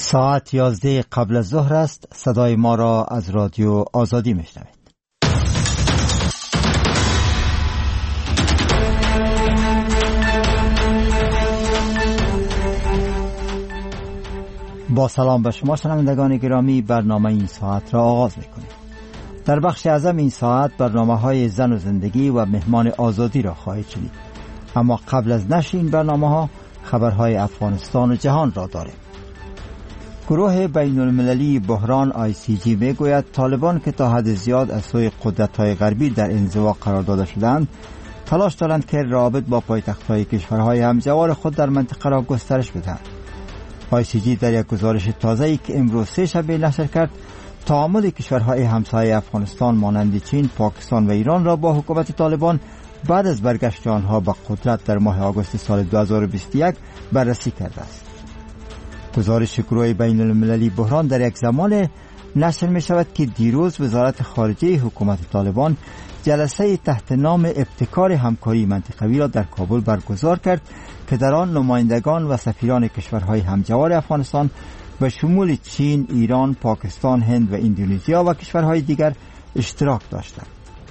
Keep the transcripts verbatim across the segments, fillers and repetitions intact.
ساعت یازده قبل از ظهر است. صدای ما را از رادیو آزادی میشنوید. با سلام به شما شنوندگان گرامی، برنامه این ساعت را آغاز میکنیم. در بخش اعظم این ساعت برنامه های زن و زندگی و مهمان آزادی را خواهید شنید. اما قبل از نشر این برنامه ها خبرهای افغانستان و جهان را داریم. گروه بین المللی بحران آی سی جی می گوید طالبان که تا حد زیاد از سوی قدرت‌های غربی در انزوا قرار داده شدند، تلاش دارند که روابط با پایتخت‌های کشورهای همجوار خود در منطقه را گسترش بدهند. آی سی جی در یک گزارش تازه‌ای که امروز سه شنبه نشر کرد، تعامل کشورهای همسایه افغانستان مانند چین، پاکستان و ایران را با حکومت طالبان بعد از برگشت آنها به قدرت در ماه آگوست سال دو هزار و بیست و یک بررسی کرده است. گزارش گروه بین المللی بحران در یک زمان نشر می شود که دیروز وزارت خارجه حکومت طالبان جلسه تحت نام ابتکار همکاری منطقوی را در کابل برگزار کرد که در آن نمایندگان و سفیران کشورهای همجوار افغانستان به شمول چین، ایران، پاکستان، هند و اندونزیا و کشورهای دیگر اشتراک داشتند.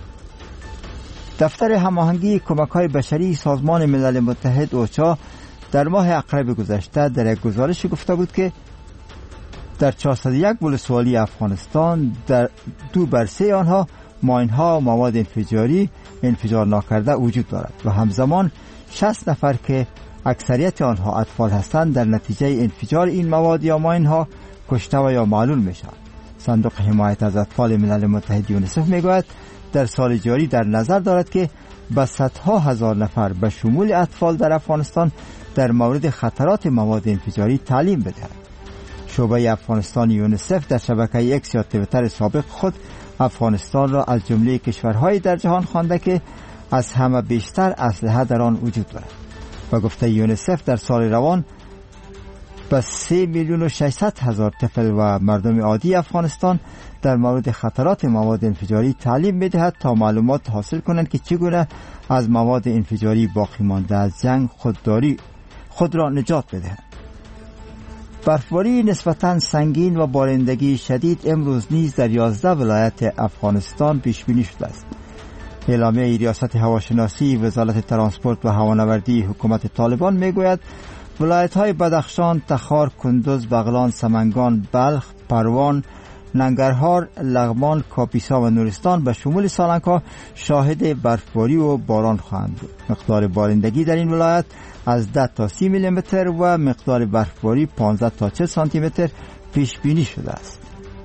دفتر هماهنگی کمک‌های بشری سازمان ملل متحد اوچا در ماه اقرب گذشته در یک گزارش گفته بود که در چهارصد و یک ولسوالی افغانستان در دو بر سه آنها ماین‌ها و مواد انفجاری انفجار ناکرده وجود دارد و همزمان شصت نفر که اکثریت آنها اطفال هستند در نتیجه انفجار این مواد یا ماین‌ها کشته و یا معلول میشوند. صندوق حمایت از اطفال ملل متحد یونیسف میگوید در سال جاری در نظر دارد که به صدها هزار نفر به شمول اطفال در افغانستان در مورد خطرات مواد انفجاری تعلیم بدهد. شعبه افغانستان یونیسف در شبکه اکس یا توییتر سابق خود افغانستان را از جمله کشورهای در جهان خوانده که از همه بیشتر اسلحه در آن وجود دارد و گفته یونیسف در سال روان به سه میلیون و ششصد هزار طفل و مردم عادی افغانستان در مورد خطرات مواد انفجاری تعلیم می‌دهد تا معلومات حاصل کنند که چگونه از مواد انفجاری باقی مانده از جنگ خودداری خود را نجات بدهند. برفباری نسبتاً سنگین و بارندگی شدید امروز نیز در یازده ولایت افغانستان پیش بینی شده است. اعلامیه ریاست هواشناسی وزارت ترانسپورت و هوانوردی حکومت طالبان میگوید ولایت‌های بدخشان، تخار، کندوز، بغلان، سمنگان، بلخ، پروان، ننگرهار، لغمان، کاپیسا و نورستان به شمول سالنگ‌ها شاهد برفباری و باران خواهند بود. مقدار بارندگی در این ولایت از ده تا سی میلی متر و مقدار برفباری پانزده تا چهل سانتی متر پیش بینی شده است.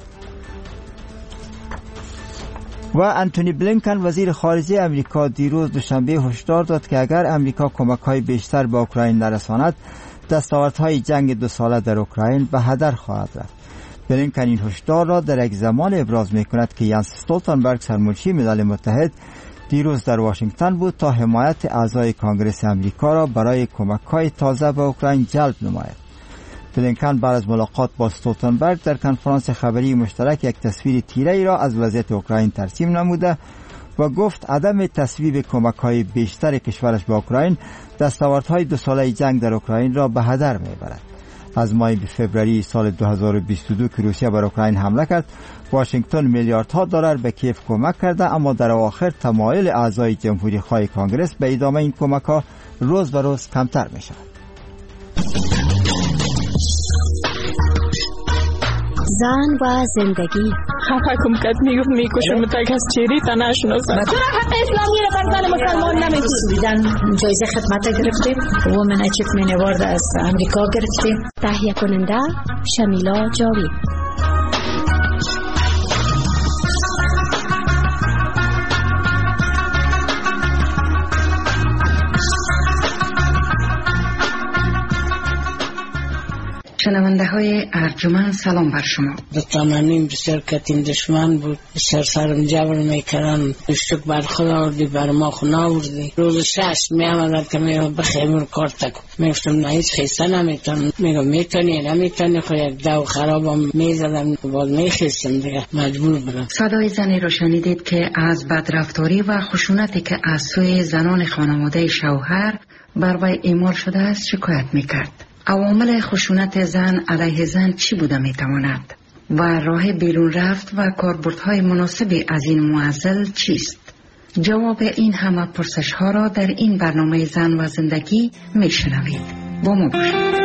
و انتونی بلینکن وزیر خارجه امریکا دیروز دوشنبه هشدار داد که اگر امریکا کمک‌های بیشتر به اوکراین نرساند، دستاوردهای جنگ دو ساله در اوکراین به هدر خواهد رفت. بلینکن این هشدار را در یک زمان ابراز می‌کند که یانس استولتنبرگ سرمنشی ملل متحد دیروز در واشنگتن بود تا حمایت اعضای کانگرس امریکا را برای کمک‌های تازه به اوکراین جلب نماید. بلینکن بعد از ملاقات با استولتنبرگ در کنفرانس خبری مشترک یک تصویر تیره‌ای را از وضعیت اوکراین ترسیم نموده و گفت عدم تصویب کمک‌های بیشتر کشورش به اوکراین دستاوردهای دو ساله جنگ در اوکراین را به هدر می‌برد. از ماه فوریه سال دو هزار و بیست و دو که روسیه بر اوکراین حمله کرد، واشنگتن میلیاردها دلار به کیف کمک کرده، اما در اواخر تمایل اعضای جمهوری‌خواه کانگرس به ادامه این کمک‌ها روز به روز کمتر می‌شود. زن و زندگی خفه کم کت میگفت میکشم متک از چیری تا نشناسم. تو را حق اسلامی را بر زن مسلمان نمیدی. دیدن جایزه خدمت گرفتیم، وومن اچیومنت اوارد از امریکا گرفتیم. تهیه کننده شمیلا جاوید. شنونده های ارجمند سلام بر شما. تمانیم بسیار کتیم دشمن بود، بسیار سرم جبر میکردن، اشتک بر خود آوردی بر ما خون آوردی. روز شش می آمدن که میگم بخیمون کار تکو، میگفتم نه هیچ خیسته نمیتون، میگم میتونی نمیتونی، خود یک دو خرابم میزدم باز میخیستم دیگه مجبور بودم. صدای زنی را شنیدید که از بدرفتاری و خشونتی که از سوی زنان خانواده شوهر بر وی اعمال شده است شکایت میکرد. عوامل خشونت زن علیه زن چی بوده می تواند و راه بیرون رفت و کاربردهای مناسب از این معضل چیست؟ جواب این همه پرسش ها را در این برنامه زن و زندگی می شنوید. با ما باشید.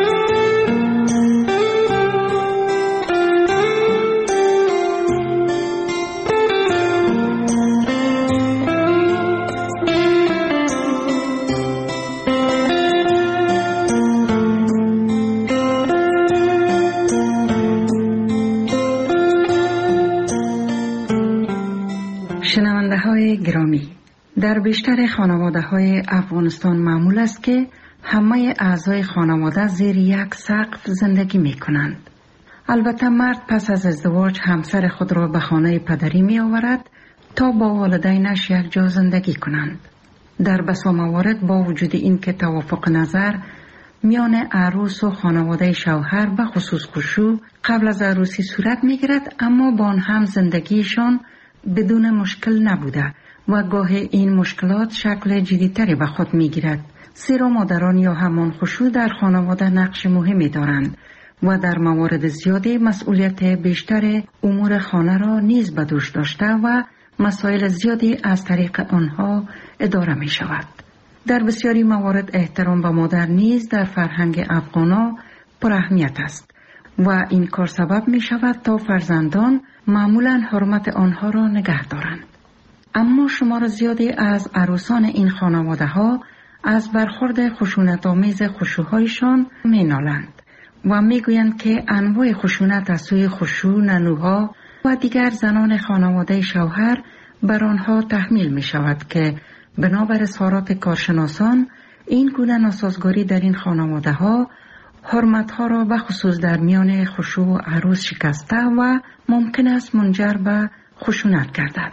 شنونده های گرامی، در بیشتر خانواده های افغانستان معمول است که همه اعضای خانواده زیر یک سقف زندگی می کنند. البته مرد پس از ازدواج همسر خود را به خانه پدری می آورد تا با والدینش یک جا زندگی کنند. در بسا موارد با وجود این که توافق نظر میان عروس و خانواده شوهر به خصوص خشوع قبل از عروسی صورت می گیرد، اما با آن هم زندگیشان بدون مشکل نبوده و گاه این مشکلات شکل جدیتری به خود می گیرد. زیرا مادران یا همان خشوع در خانواده نقش مهمی دارند و در موارد زیادی مسئولیت بیشتر امور خانه را نیز به دوش داشته و مسائل زیادی از طریق آنها اداره می شود. در بسیاری موارد احترام به مادر نیز در فرهنگ افغانا پر اهمیت است و این کار سبب می شود تا فرزندان معمولاً حرمت آنها را نگه دارند. اما شمار زیادی از عروسان این خانواده ها از برخورد خشونت‌آمیز خشوع‌هایشان می نالند و می گویند که انواع خشونت از سوی خشوع، ننوها و دیگر زنان خانواده شوهر بر آنها تحمیل می شود که بنابر اظهارات کارشناسان این گونه ناسازگاری در این خانواده ها حرمتها را به خصوص در میان خشوع و عروس شکسته و ممکن است منجر به خشونت گردد.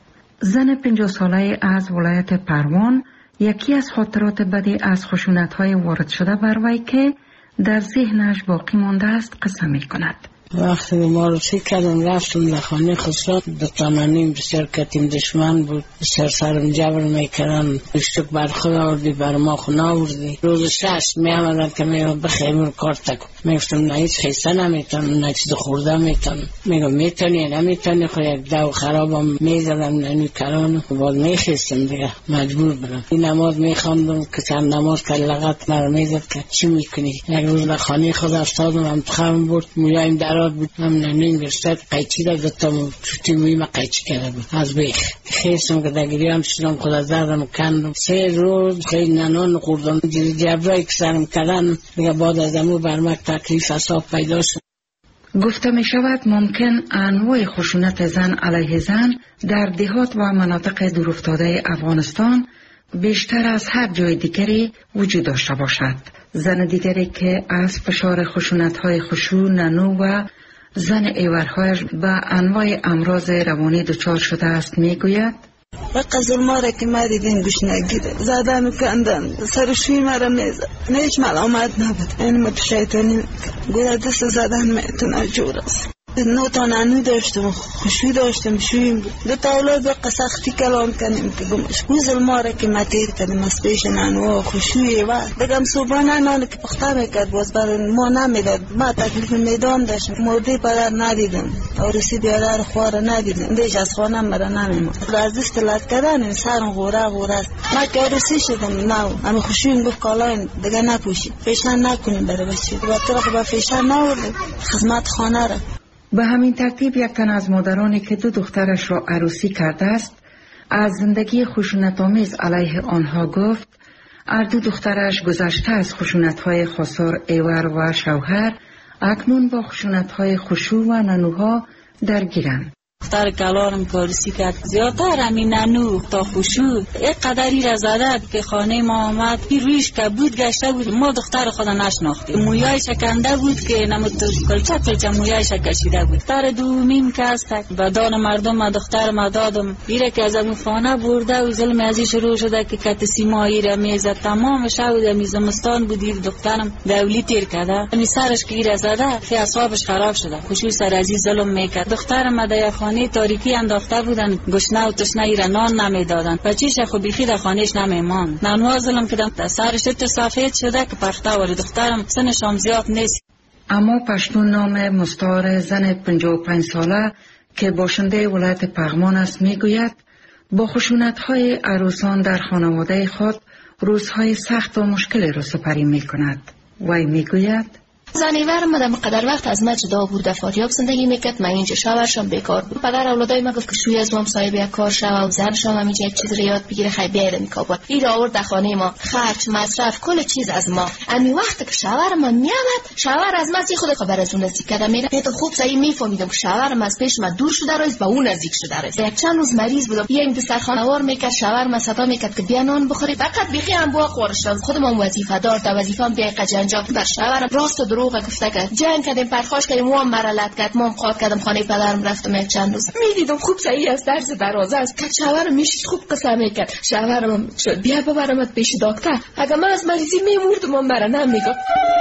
زن پنجاه ساله از ولایت پروان یکی از خاطرات بدی از خشونت‌های وارد شده بر وی که در ذهنش باقی مانده است قصه می‌کند. وقتی معرفی کردم رفتم در خانه خسرو، دو تانانیم بسیار کتیم دشمن بود، بسیار سرم جبر میکردن، اشتک بر خود آوردی بر ما خون آوردی. روز شش می آمدن که می بخیمون کار تکو میفتم نه هیچ خیسته نمیتونم نه چیز خورده میتونم. میگم میتونی نمیتونی خو یک دو خرابم میزدم ننی کرانو بعد میخیستم دیگه مجبور برم. این نماز میخواندم که چند نماز که لغت مرا میزد که چی میکنی. یک روز در خانه خود افتادم هم تخم بود مولایم دراد بود هم ننین برسد قیچی دا دتم چوتی موی ما قیچی کرده بود از بیخ خیستم که در گریه هم شدم خود از دردم کندم. سه روز خیلی ننان خوردم جبرایی که سرم کردن دیگه بعد از امو برمک تکلیف اصاب پیدا شد. گفته می شود ممکن انواع خشونت زن علیه زن در دهات و مناطق دورافتاده افغانستان بیشتر از هر جای دیگری وجود داشته باشد. زن دیگری که از فشار خشونت‌های خشوع، ننو و زن ایورهایش به انواع امراض روانی دچار شده است میگوید: وقت ظلماره که ما دیدیم گوش نگیره زدن و کندن سرشوی مرا میزد نه هیچ ملامت نبود. این مت شیطانی گویا دست زدن میتونه جور است. نو تا ننو داشتم خوشوی داشتم شویم بود دو تا اولاد به سختی کلام کنیم که گمش گو ظلماره که ما تیر کردیم از پیش ننو خوشوی و دگم صبحانه نانو که پخته میکرد باز برای ما نمیداد. ما تکلیف میدان داشتم مرده پدر ندیدم عروسی بیادر خواره ندیدم دیش از خانه مرا نمیمون از دست لد کردن سرم غوره غوره ما که عروسی شدم نو اما خوشویم گفت کالاین دیگه نپوشید فیشن نکنیم برای بچه و طرف با فیشن نوردیم خدمت خانه را. به همین ترتیب یک تن از مادرانی که دو دخترش را عروسی کرده است از زندگی خشونت‌آمیز علیه آنها گفت: هر دو دخترش گذشته از خشونت‌های خسار ایور و شوهر اکنون با خشونت‌های خشوع و ننوها درگیرند. دختر کلانم کارسی کرد زیادتر همین ننو تا خشوع یک قدری را زدد که خانه ما آمد پی رویش که بود گشته بود ما دختر خود نشناختیم. مویای شکنده بود که نمود کلچه کلچه مویای شکشیده بود. دختر دومیم که هستک و دان مردم ما دختر ما دادم بیره که از امو خانه برده و ظلم ازی شروع شده که کت سیمایی را میزد تمام شود امی زمستان بودید دخترم دولی تیر کرده امی سرش که ایره زده که اصابش خراب شده خشوع سر ازی ظلم میکرد. دخترم در خانه خانه تاریکی انداخته بودن، گشنه و تشنه ای را نان نمیدادن. بچیش خو بیخی در خانهش نمیمان. نانوا ظلم کردم، سرش تو سفید شده که پخته و دخترم سنش هم زیاد نیست. اما پشتون نام مستعار زن پنجاه و پنج ساله که باشنده ولایت پغمان است میگوید با خشونت‌های عروسان در خانواده خود روزهای سخت و مشکلی را سپری میکند. وی میگوید زنیورم مدام قدر وقت از من جدا بود، فاریاب زندگی میکرد. من اینجا شوهرشم بیکار بود. پدر اولادای ما گفت که شوی از ما صاحب یک کار شو و زنشم همینجا یک چیز رو یاد بگیره خیلی بیارم کابل. این آورد در خانه ما، خرج، مصرف، کل چیز از ما. امی وقت که شوهرم میامد، شوهر از من زی خود خبر از اون نزدیک کردم. میره تو خوب صحیح میفهمیدم که شوهرم از پیش من دور شده است، با اون نزدیک شده است. یک چند روز مریض بودم، یه دسترخوان وار میکرد، شوهرم صدا میکرد که بیا نان بخوری. فقط بیخی هم بو خورشم. خودم وظیفه دار، تا وظیفه‌ام بیا قجنجا بر شوهرم راست و دروغ گفته که جنگ کردیم، پرخاش کردیم، مو مرالت کرد، مو قاط کردم، خانه پدرم رفتم یک چند روز. میدیدم خوب صحیح از درس دروازه است که شوهرم میش خوب قسم میکرد. شوهرم شد بیا ببرمت پیش دکتر. اگه من از مریضی میمردم من برا نمیگم.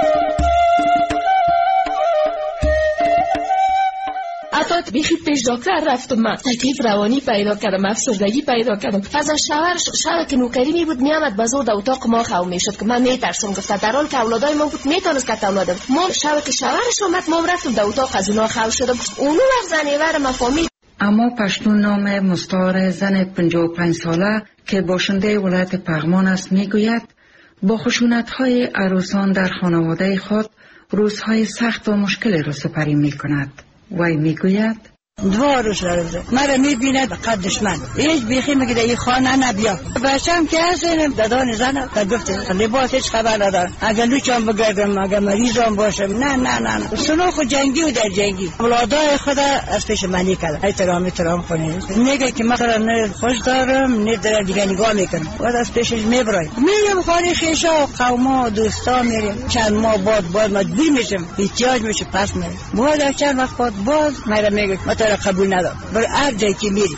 حتی بیخی پیش دکتر رفتم، من تکلیف روانی پیدا کردم، افسردگی پیدا کردم. از شوهر شوهر که نوکری می بود میامد بازور در اتاق ما خو میشد که من میترسم. گفت در حال که اولادای ما بود میتونست که اولادم ما شوهر که شوهرش اومد ما رفتم در اتاق از اونها خو شدم. اونو وقت زنیور ما فهمید. اما پشتون نام مستعار زن پنجاه و پنج ساله که باشنده ولایت پغمان است میگوید با خشونت‌های عروسان در خانواده خود روزهای سخت و مشکلی را سپری میکند. وی میگوید دو روز رفته مرا میبیند قد دشمن هیچ بیخی میگه این خانه نبیا. بچم که هستیم دادان زنه تا گفته لباس هیچ خبر ندارم. اگر لوچم بگردم اگر مریضم باشم نه نه نه نه سنو خود جنگی و در جنگی اولادای خدا از پیش منی کرد. احترام احترام کنید. میگه که مثلا نه خوش دارم نه در دیگه نگاه میکنم و از پیشش میبرای میرم خانه خیشا و قوما و دوستا میریم. چند ماه بعد بعد مجبور میشم احتیاج میشه پس میرم. بعد چند وقت بعد باز مرا میگه قبول ندارم بر هر جایی که میری.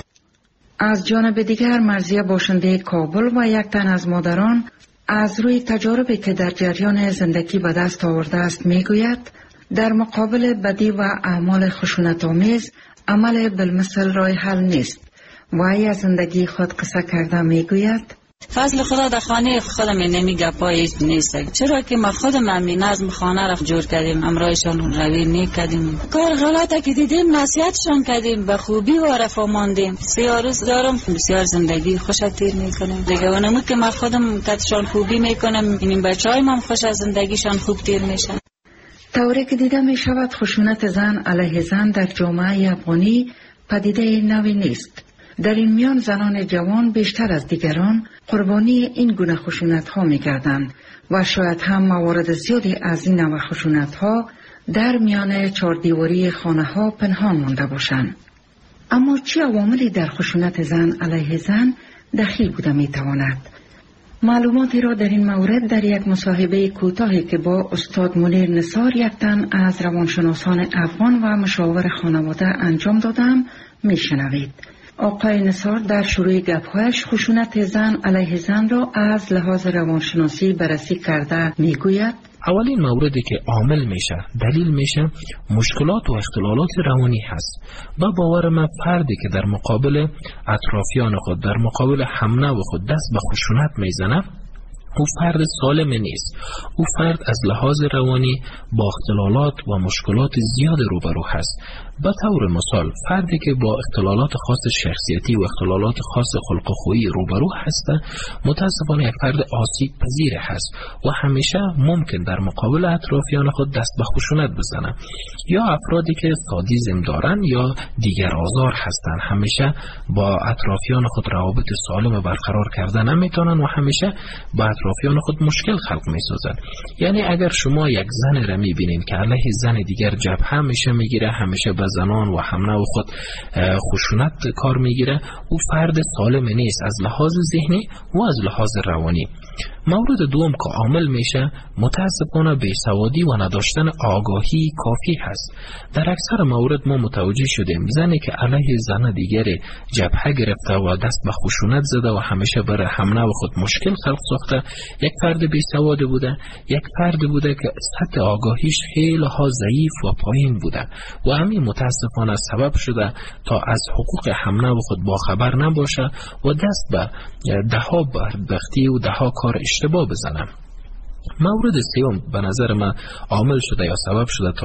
از جانب دیگر مرضیه باشنده کابل و یک تن از مادران از روی تجاربی که در جریان زندگی به دست آورده است میگوید در مقابل بدی و اعمال خشونت‌آمیز عمل بالمثل راه حل نیست. وی از زندگی خود قصه کرده میگوید فضل خدا در خانه خودم نمیگه پایش نیست. چرا که ما خودم هم نظم خانه را جور کردیم، امرایشان روی نیک کردیم، کار غلطه که دیدیم نصیحتشان کردیم، به خوبی و رفا ماندیم. بسیار روز دارم بسیار زندگی خوش تیر میکنم دیگه. ونمود که ما خودم کتشان خوبی میکنم این بچه های من خوش از زندگیشان خوب تیر میشن. طوری که دیده می شود خشونت زن علیه زن در جامعه افغانی پدیده نوی نیست. در این میان زنان جوان بیشتر از دیگران قربانی این گونه خشونت ها می گردند و شاید هم موارد زیادی از این نوع خشونت ها در میان چاردیواری خانه ها پنهان مانده باشند. اما چه عواملی در خشونت زن علیه زن دخیل بوده می تواند؟ معلوماتی را در این مورد در یک مصاحبه کوتاهی که با استاد منیر نثار یک تن از روانشناسان افغان و مشاور خانواده انجام دادم می شنوید. آقای نثار در شروع گپ‌هایش خشونت زن علیه زن را از لحاظ روانشناسی بررسی کرده میگوید اولین موردی که عامل میشه دلیل میشه مشکلات و اختلالات روانی هست و باور من فردی که در مقابل اطرافیان خود در مقابل همنو خود دست به خشونت میزنه او فرد سالم نیست. او فرد از لحاظ روانی با اختلالات و مشکلات زیاد روبرو هست. به طور مثال فردی که با اختلالات خاص شخصیتی و اختلالات خاص خلق و خویی روبرو هست متاسفانه یک فرد آسیب پذیر هست و همیشه ممکن در مقابل اطرافیان خود دست به خشونت بزنه. یا افرادی که سادیسم دارن یا دیگر آزار هستند همیشه با اطرافیان خود روابط سالم برقرار کردن نمیتونن و همیشه با اطرافیان خود مشکل خلق میسازن. یعنی اگر شما یک زن را میبینید که علیه زن دیگر جبهه همیشه میگیره، همیشه به زنان و همنو خود خشونت کار میگیره، او فرد سالم نیست از لحاظ ذهنی و از لحاظ روانی. مورد دوم که عامل میشه متاسفانه بیسوادی و نداشتن آگاهی کافی هست. در اکثر مورد ما متوجه شدیم زنی که علیه زن دیگری جبهه گرفته و دست به خشونت زده و همیشه برای حمله و خود مشکل خلق ساخته، یک فرد بیسواد بوده، یک فرد بوده که سطح آگاهیش خیلی ها ضعیف و پایین بوده و همین متاسفانه سبب شده تا از حقوق حمله و خود باخبر نباشه و دست به ده ها بدبختی و ده ها کار اشتباه بزنم. مورد سیوم به نظر من عامل شده یا سبب شده تا